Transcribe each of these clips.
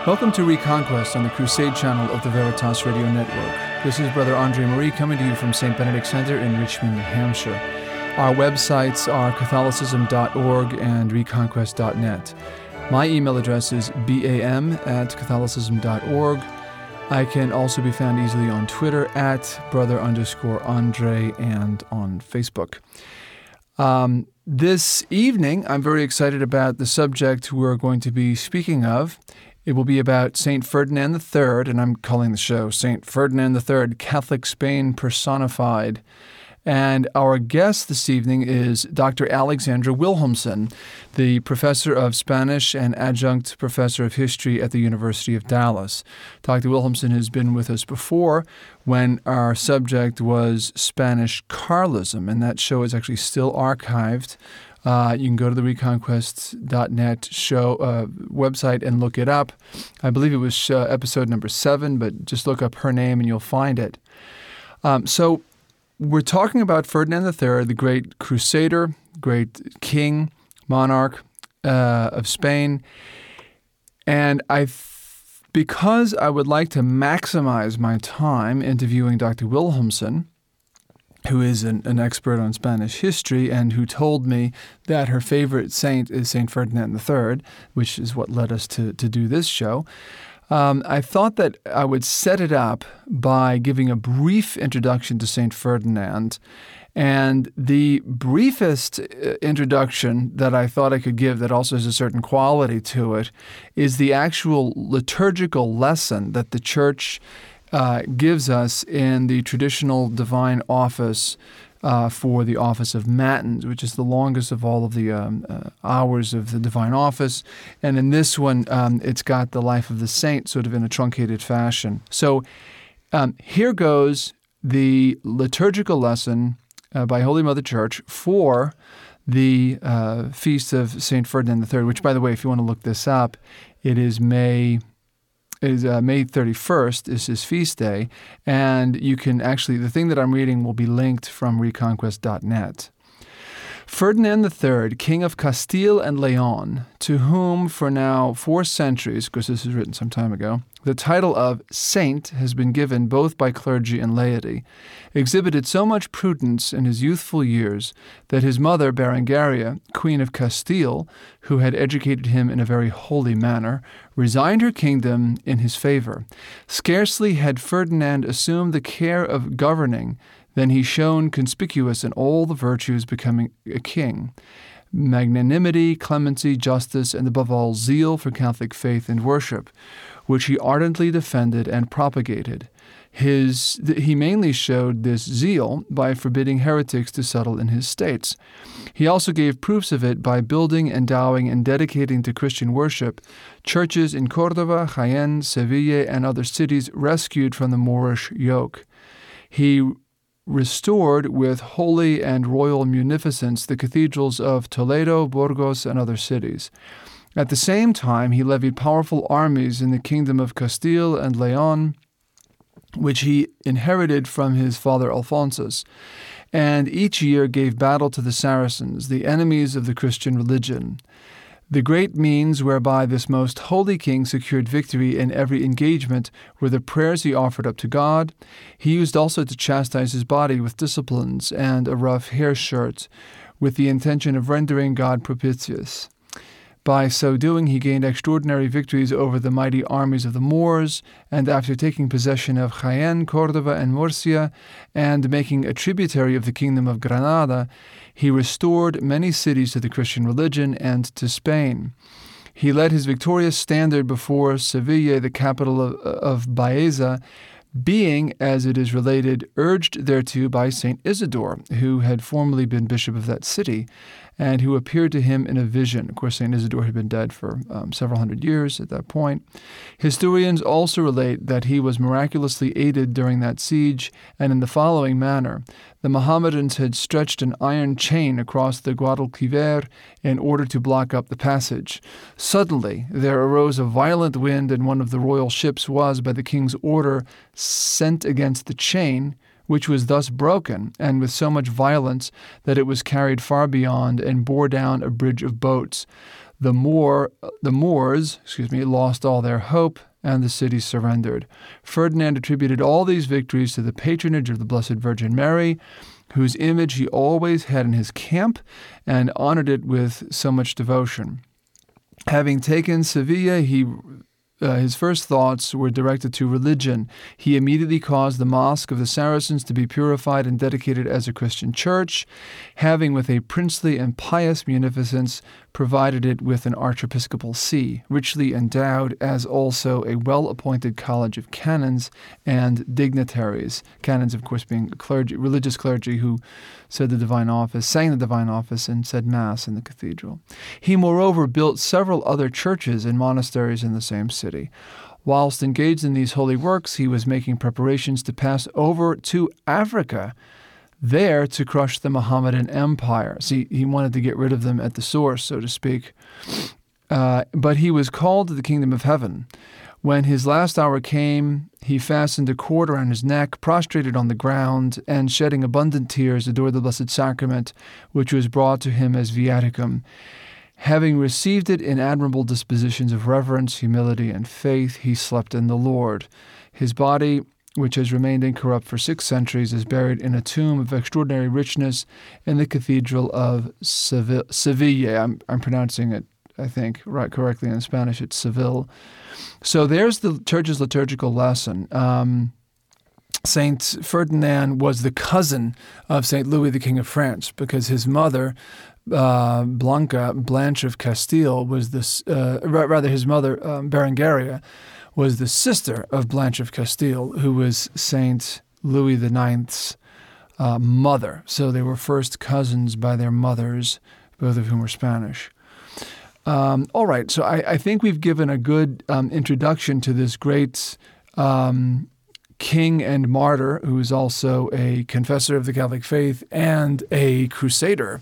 Welcome to Reconquest on the Crusade channel of the Veritas Radio Network. This is Brother Andre Marie coming to you from St. Benedict Center in Richmond, New Hampshire. Our websites are Catholicism.org and Reconquest.net. My email address is bam@Catholicism.org. I can also be found easily on Twitter at Brother_Andre and on Facebook. This evening, I'm very excited about the subject we're going to be speaking of. It will be about St. Ferdinand III, and I'm calling the show St. Ferdinand III, Catholic Spain Personified. And our guest this evening is Dr. Alexandra Wilhelmsen, the professor of Spanish and adjunct professor of history at the University of Dallas. Dr. Wilhelmsen has been with us before when our subject was Spanish Carlism, and that show is actually still archived. You can go to the Reconquest.net show website and look it up. I believe it was episode number 7, but just look up her name and you'll find it. So we're talking about Ferdinand III, the great crusader, great king, monarch of Spain. And because I would like to maximize my time interviewing Dr. Wilhelmsen, who is an expert on Spanish history and who told me that her favorite saint is St. Ferdinand III, which is what led us to do this show. I thought that I would set it up by giving a brief introduction to St. Ferdinand. And the briefest introduction that I thought I could give that also has a certain quality to it is the actual liturgical lesson that the Church gives us in the traditional divine office for the office of Matins, which is the longest of all of the hours of the divine office. And in this one, it's got the life of the saint sort of in a truncated fashion. So here goes the liturgical lesson by Holy Mother Church for the feast of St. Ferdinand III, which, by the way, if you want to look this up, it is May 31st is his feast day, and you can actually, the thing that I'm reading will be linked from Reconquest.net. Ferdinand III, King of Castile and Leon, to whom for now 4 centuries, because this was written some time ago, the title of saint has been given both by clergy and laity, exhibited so much prudence in his youthful years that his mother, Berengaria, Queen of Castile, who had educated him in a very holy manner, resigned her kingdom in his favor. Scarcely had Ferdinand assumed the care of governing than he shone conspicuous in all the virtues becoming a king: magnanimity, clemency, justice, and above all zeal for Catholic faith and worship, which he ardently defended and propagated. He mainly showed this zeal by forbidding heretics to settle in his states. He also gave proofs of it by building, endowing, and dedicating to Christian worship churches in Cordova, Jaén, Seville, and other cities rescued from the Moorish yoke. He restored with holy and royal munificence the cathedrals of Toledo, Burgos, and other cities. At the same time, he levied powerful armies in the kingdom of Castile and Leon, which he inherited from his father Alphonsus, and each year gave battle to the Saracens, the enemies of the Christian religion. The great means whereby this most holy king secured victory in every engagement were the prayers he offered up to God. He used also to chastise his body with disciplines and a rough hair shirt, with the intention of rendering God propitious. By so doing, he gained extraordinary victories over the mighty armies of the Moors, and after taking possession of Jaén, Cordova, and Murcia, and making a tributary of the kingdom of Granada, he restored many cities to the Christian religion and to Spain. He led his victorious standard before Seville, the capital of Baeza, being, as it is related, urged thereto by St. Isidore, who had formerly been bishop of that city, and who appeared to him in a vision. Of course, St. Isidore had been dead for several hundred years at that point. Historians also relate that he was miraculously aided during that siege, and in the following manner. The Mohammedans had stretched an iron chain across the Guadalquivir in order to block up the passage. Suddenly, there arose a violent wind, and one of the royal ships was, by the king's order, sent against the chain, which was thus broken, and with so much violence that it was carried far beyond and bore down a bridge of boats. The Moors, lost all their hope, and the city surrendered. Ferdinand attributed all these victories to the patronage of the Blessed Virgin Mary, whose image he always had in his camp, and honored it with so much devotion. Having taken Sevilla, his first thoughts were directed to religion. He immediately caused the Mosque of the Saracens to be purified and dedicated as a Christian church, having with a princely and pious munificence provided it with an archiepiscopal see, richly endowed, as also a well-appointed college of canons and dignitaries. Canons, of course, being religious clergy who sang the divine office, and said Mass in the cathedral. He, moreover, built several other churches and monasteries in the same city. Whilst engaged in these holy works, he was making preparations to pass over to Africa, there to crush the Mohammedan Empire. See, he wanted to get rid of them at the source, so to speak. But he was called to the kingdom of heaven. When his last hour came, he fastened a cord around his neck, prostrated on the ground, and shedding abundant tears, adored the Blessed Sacrament, which was brought to him as viaticum. Having received it in admirable dispositions of reverence, humility, and faith, he slept in the Lord. His body, which has remained incorrupt for 6 centuries, is buried in a tomb of extraordinary richness in the Cathedral of Seville. I'm pronouncing it, I think, right correctly in Spanish. It's Seville. So there's the Church's liturgical lesson. Saint Ferdinand was the cousin of Saint Louis, the King of France, because his mother, Blanche of Castile, was his mother, Berengaria, was the sister of Blanche of Castile, who was Saint Louis IX's mother. So they were first cousins by their mothers, both of whom were Spanish. All right, so I think we've given a good introduction to this great king and martyr, who is also a confessor of the Catholic faith and a crusader.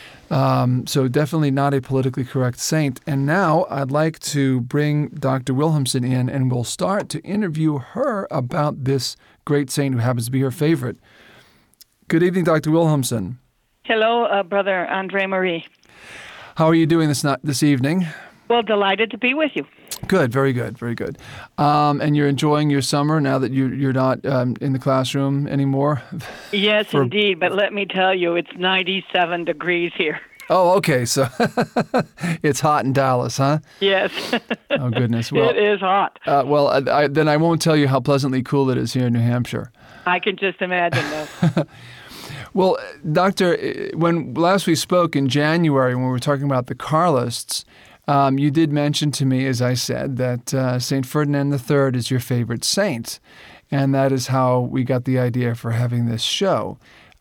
So definitely not a politically correct saint. And now I'd like to bring Dr. Wilhelmsen in, and we'll start to interview her about this great saint who happens to be her favorite. Good evening, Dr. Wilhelmsen. Hello, Brother Andre Marie. How are you doing this evening? Well, delighted to be with you. Good, very good, very good. And you're enjoying your summer now that you're not in the classroom anymore? Yes, indeed. But let me tell you, it's 97 degrees here. Oh, okay. So it's hot in Dallas, huh? Yes. Oh, goodness. Well, it is hot. Then I won't tell you how pleasantly cool it is here in New Hampshire. I can just imagine that. Well, Doctor, when last we spoke in January, when we were talking about the Carlists, you did mention to me, as I said, that St. Ferdinand III is your favorite saint, and that is how we got the idea for having this show.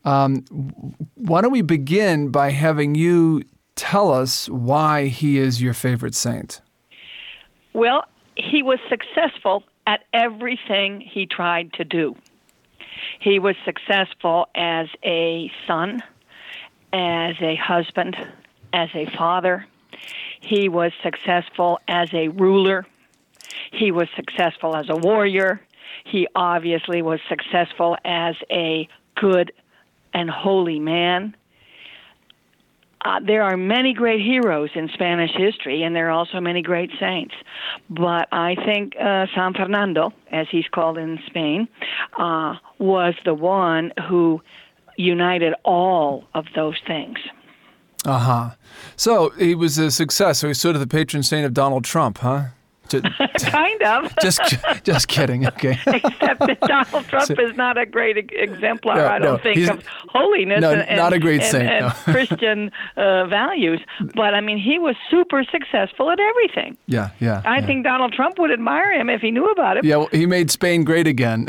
Why don't we begin by having you tell us why he is your favorite saint? Well, he was successful at everything he tried to do. He was successful as a son, as a husband, as a father. He was successful as a ruler. He was successful as a warrior. He obviously was successful as a good and holy man. There are many great heroes in Spanish history, and there are also many great saints. But I think San Fernando, as he's called in Spain, was the one who united all of those things. Uh-huh. So he was a success. So he's sort of the patron saint of Donald Trump, huh? Kind of. Just kidding. Okay. Except that Donald Trump is not a great exemplar, I don't think, of holiness and not a great saint, and Christian values. But, I mean, he was super successful at everything. Yeah. I think Donald Trump would admire him if he knew about it. Yeah, well, he made Spain great again.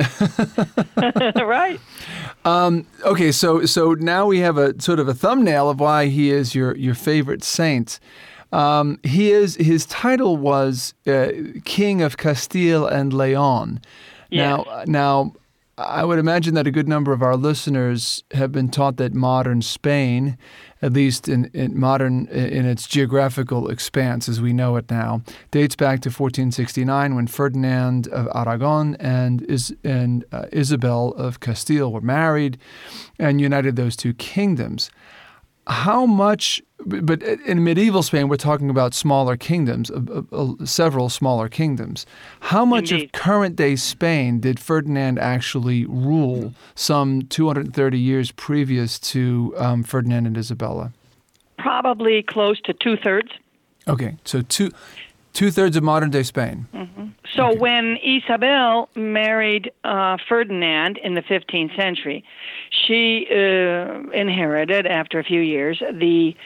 Right. Okay, so now we have a sort of a thumbnail of why he is your favorite saint. His title was King of Castile and Leon. Yes. Now, I would imagine that a good number of our listeners have been taught that modern Spain, at least in its geographical expanse as we know it now, dates back to 1469 when Ferdinand of Aragon and Isabel of Castile were married and united those two kingdoms. How much, but in medieval Spain, we're talking about smaller kingdoms, several smaller kingdoms. How much Indeed. of current-day Spain did Ferdinand actually rule some 230 years previous to Ferdinand and Isabella? Probably close to 2/3. Okay, so two-thirds of modern-day Spain. Mm-hmm. So Okay. when Isabel married Ferdinand in the 15th century, she inherited, after a few years, the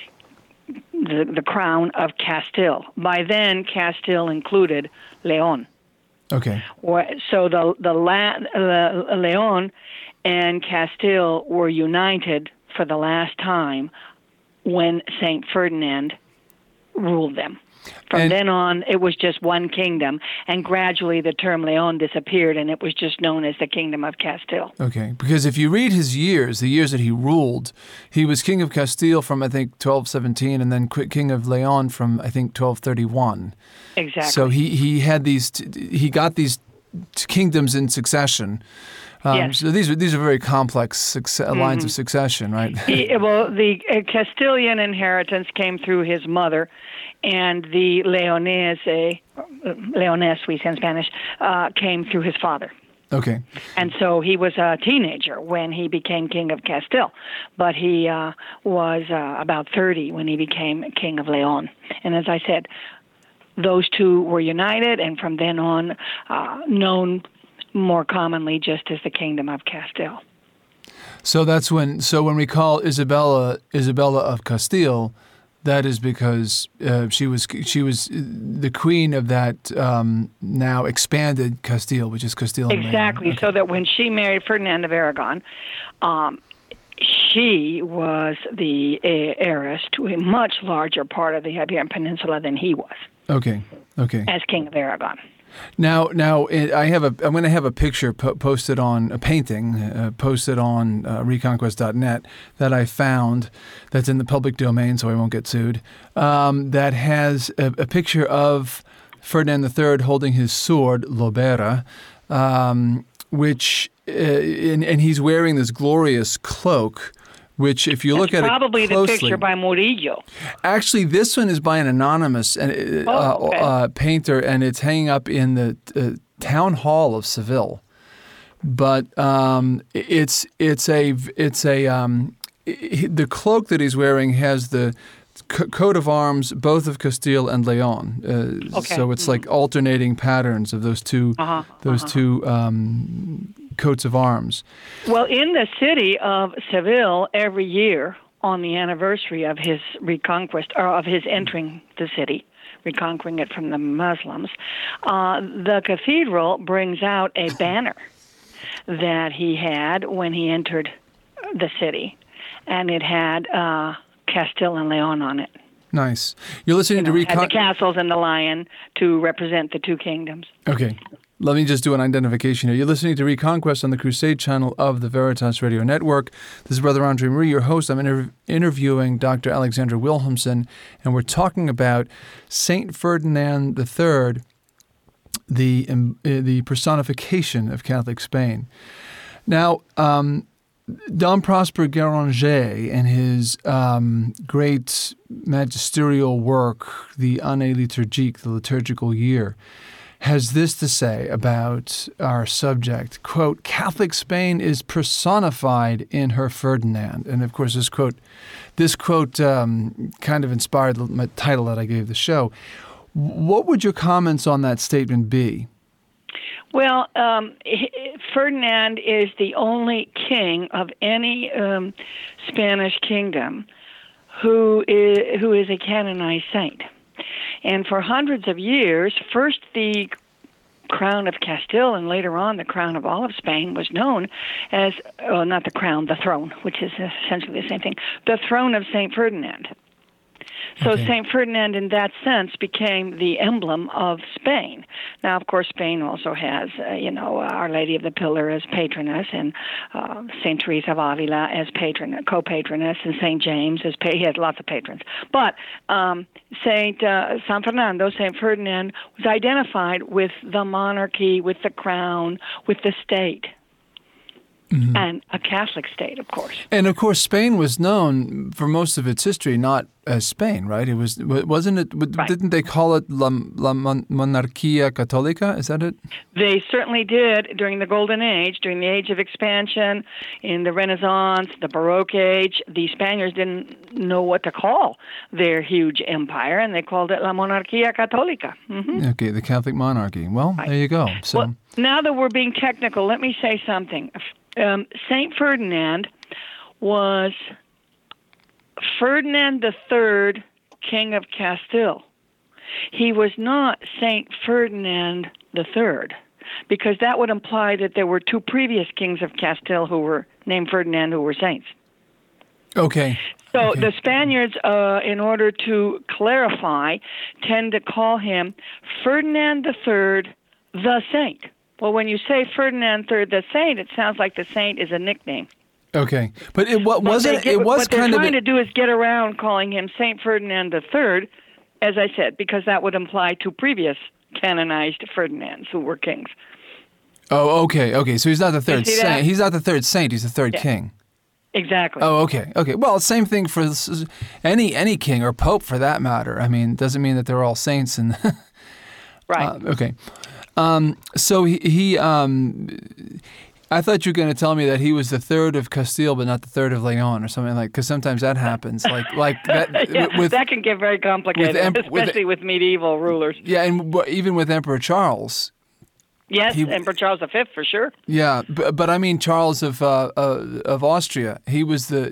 crown of Castile. By then, Castile included Leon. Okay, So the Leon and Castile were united for the last time when Saint Ferdinand ruled them. From then on, it was just one kingdom, and gradually the term Leon disappeared, and it was just known as the Kingdom of Castile. okay. Because if you read his years, the years that he ruled, he was king of Castile from, I think, 1217, and then king of Leon from, I think, 1231. Exactly. So he had he got these kingdoms in succession. Yes. So these are very complex lines of succession, right? The Castilian inheritance came through his mother, and the Leonese, we say in Spanish, came through his father. Okay. And so he was a teenager when he became king of Castile, but he was about 30 when he became king of Leon. And as I said, those two were united, and from then on, known more commonly just as the Kingdom of Castile. So that's when we call Isabella of Castile, that is because she was the queen of that now expanded Castile, which is Castile and Leon. Exactly. Okay. So that when she married Ferdinand of Aragon, she was the heiress to a much larger part of the Iberian Peninsula than he was. Okay. As King of Aragon. Now, I'm going to have a picture posted on a painting posted on Reconquest.net that I found that's in the public domain, so I won't get sued. That has a picture of Ferdinand III holding his sword, Lobera, which and he's wearing this glorious cloak. Which, if you look at it closely, probably the picture by Murillo. Actually, this one is by an anonymous painter, and it's hanging up in the town hall of Seville. But the cloak that he's wearing has the coat of arms, both of Castile and Leon. So it's like alternating patterns of those two coats of arms. Well, in the city of Seville, every year on the anniversary of his reconquest, or of his entering the city, reconquering it from the Muslims, the cathedral brings out a banner that he had when he entered the city, and it had Castile and Leon on it. Nice. You're listening to had the castles and the lion to represent the two kingdoms. Okay. Let me just do an identification here. You're listening to Reconquest on the Crusade channel of the Veritas Radio Network. This is Brother Andre Marie, your host. I'm interviewing Dr. Alexander Wilhelmsen, and we're talking about Saint Ferdinand III, the personification of Catholic Spain. Now, Dom Prosper Guéranger, in his great magisterial work, the Année liturgique, the liturgical year, has this to say about our subject, quote, Catholic Spain is personified in her Ferdinand. And of course, this quote kind of inspired the title that I gave the show. What would your comments on that statement be? Well, Ferdinand is the only king of any Spanish kingdom who is a canonized saint. And for hundreds of years, first the crown of Castile and later on the crown of all of Spain was known as, not the crown, the throne, which is essentially the same thing, the throne of St. Ferdinand. So Okay. St. Ferdinand, in that sense, became the emblem of Spain. Now, of course, Spain also has, Our Lady of the Pillar as patroness, and St. Teresa of Avila as co-patroness, and St. James as he has lots of patrons. But St. Ferdinand, was identified with the monarchy, with the crown, with the state. And a Catholic state, of course. And of course, Spain was known for most of its history not as Spain, right? It wasn't it? Right. Didn't they call it La Monarquía Católica? Is that it? They certainly did during the Golden Age, during the Age of Expansion, in the Renaissance, the Baroque age. The Spaniards didn't know what to call their huge empire, and they called it La Monarquía Católica. Mm-hmm. Okay, the Catholic monarchy. Well, Right. there you go. So, Well, now that we're being technical, let me say something. St. Ferdinand was Ferdinand III, King of Castile. He was not St. Ferdinand III, because that would imply that there were two previous kings of Castile who were named Ferdinand who were saints. okay. So Okay. the Spaniards, in order to clarify, tend to call him Ferdinand III, the Saint. Well, when you say Ferdinand III, the Saint, it sounds like the Saint is a nickname. Okay, but it wasn't. What they're kind of. trying to do is get around calling him Saint Ferdinand III, as I said, because that would imply two previous canonized Ferdinands who were kings. Oh, okay, okay. So he's not the third see that? saint. He's not the third saint. He's the third Yeah. king. Exactly. Oh, okay, okay. Well, same thing for any king or pope for that matter. I mean, it doesn't mean that they're all saints. And Right. okay. So I thought you were going to tell me that he was the third of Castile, but not the third of Leon, or something like. Because sometimes that happens. Like that. Yeah, that can get very complicated, especially with medieval rulers. Yeah, and even with Emperor Charles. Yes, Emperor Charles V for sure. Yeah, but I mean Charles of Austria. He was the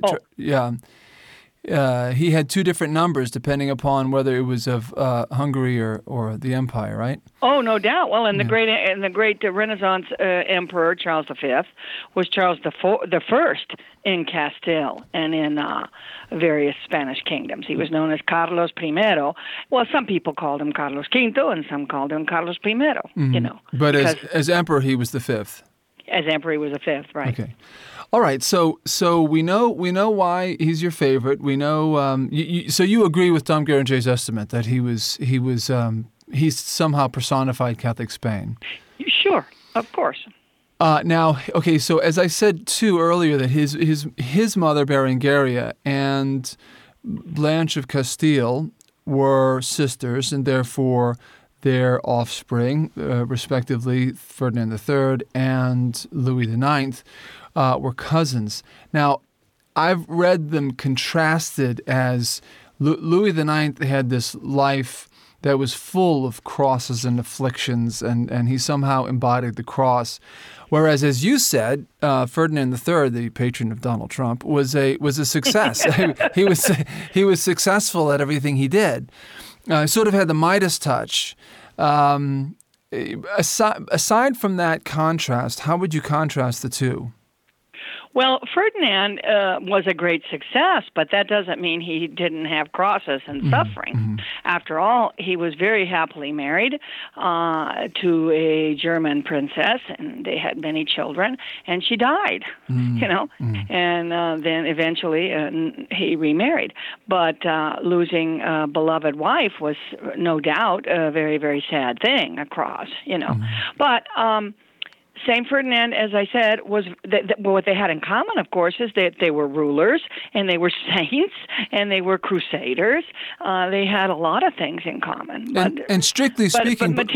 he had two different numbers depending upon whether it was of Hungary or the Empire, right? Oh, no doubt. Well, the great Renaissance Emperor Charles V was Charles the First in Castile and in various Spanish kingdoms. He was known as Carlos I. Well, some people called him Carlos V, and some called him Carlos I. You know, But as emperor, he was the fifth. As emperor, he was the fifth, right? Okay. All right, so we know why he's your favorite. We know so you agree with Dom Guéranger's estimate that he somehow personified Catholic Spain. Sure, of course. Now, okay, so as I said too earlier, that his mother Berengaria and Blanche of Castile were sisters, and therefore their offspring, respectively Ferdinand III and Louis IX, were cousins. Now, I've read them contrasted as Louis IX had this life that was full of crosses and afflictions, and he somehow embodied the cross. Whereas, as you said, Ferdinand III, the patron of Donald Trump, was a success. he was successful at everything he did. Sort of had the Midas touch. Aside from that contrast, how would you contrast the two? Well, Ferdinand was a great success, but that doesn't mean he didn't have crosses and suffering. Mm-hmm. After all, he was very happily married to a German princess, and they had many children, and she died, and then eventually he remarried. But losing a beloved wife was no doubt a very, very sad thing, a cross, But St. Ferdinand, as I said, was what they had in common, of course, is that they were rulers and they were saints and they were crusaders. They had a lot of things in common. And strictly speaking, but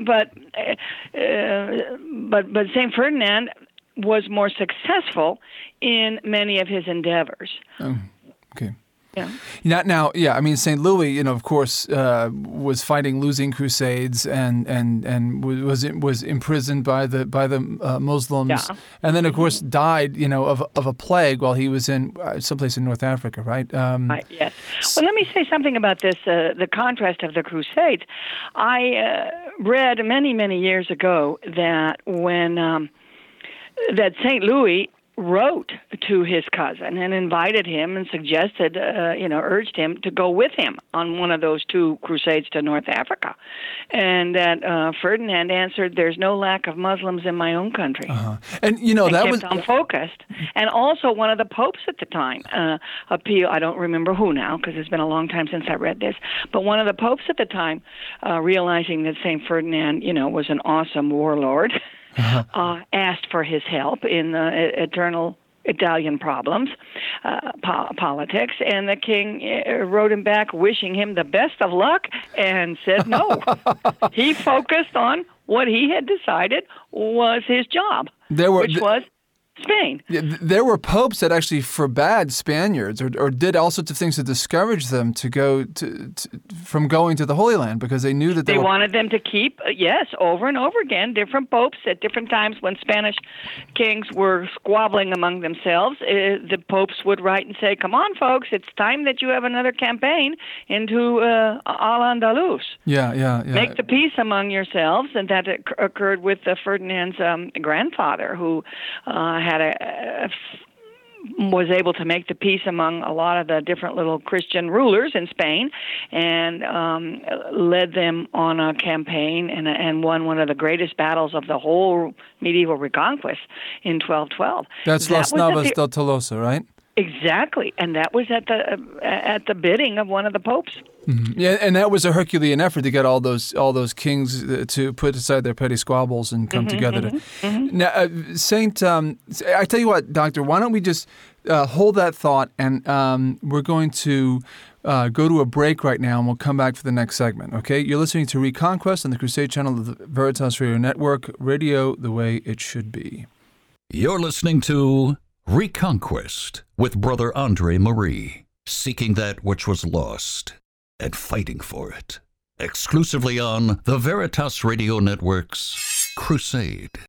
St. Ferdinand was more successful in many of his endeavors. Oh, okay. Yeah. Now, I mean, St. Louis, of course, was fighting losing crusades and was imprisoned by the Muslims, and then of course died, of a plague while he was in someplace in North Africa, right? Right. Yes. Well, let me say something about this. The contrast of the Crusades. I read many years ago that when that St. Louis wrote to his cousin and invited him and suggested, urged him to go with him on one of those 2 crusades to North Africa. And that Ferdinand answered, "There's no lack of Muslims in my own country." And, that was... kept on focused. And also one of the popes at the time, I don't remember who now, because it's been a long time since I read this, but one of the popes at the time, realizing that St. Ferdinand, was an awesome warlord, asked for his help in the eternal Italian problems, politics, and the king wrote him back wishing him the best of luck and said no. He focused on what he had decided was his job, which was Spain. There were popes that actually forbade Spaniards or did all sorts of things to discourage them to go from going to the Holy Land because they knew that they wanted them to keep, over and over again, different popes at different times when Spanish kings were squabbling among themselves. The popes would write and say, "Come on, folks, it's time that you have another campaign into Al-Andalus. Yeah. Make the peace among yourselves," and that occurred with Ferdinand's grandfather, who was able to make the peace among a lot of the different little Christian rulers in Spain, and led them on a campaign and won one of the greatest battles of the whole medieval Reconquest in 1212. That's Las Navas de Tolosa, right? Exactly, and that was at the bidding of one of the popes. Mm-hmm. Yeah, and that was a Herculean effort to get all those kings to put aside their petty squabbles and come together. Now, I tell you what, Doctor, why don't we just hold that thought, and we're going to go to a break right now, and we'll come back for the next segment. Okay, you're listening to Reconquest on the Crusade Channel of the Veritas Radio Network, radio the way it should be. You're listening to Reconquest with Brother Andre Marie, seeking that which was lost and fighting for it. Exclusively on the Veritas Radio Network's Crusade.